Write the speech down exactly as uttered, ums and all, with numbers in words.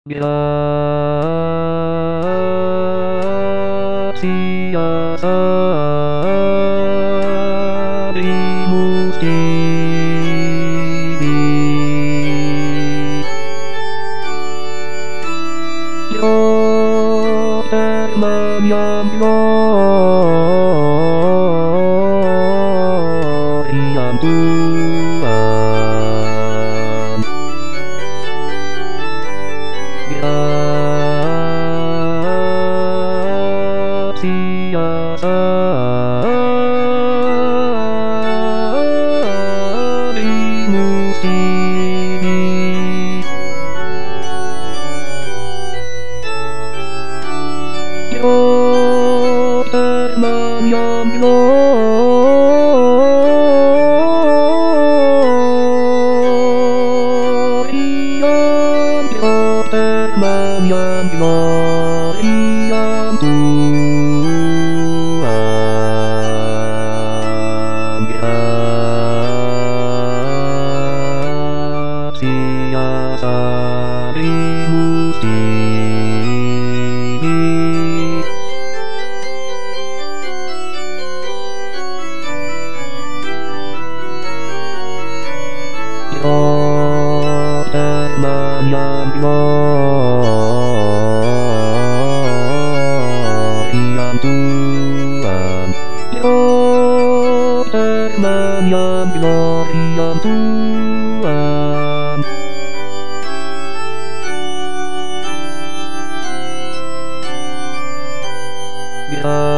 Gracias abrimos T V. Yo teman yang gloriam Tuhan. Gracias abrimos T V. Yo teman yang gloriam, yo teman yang gloriam Tuhan. Gracias abrimos T V. Yo teman yang gloriam Tuhan. Yo teman yang gloriam Tuhan. Ya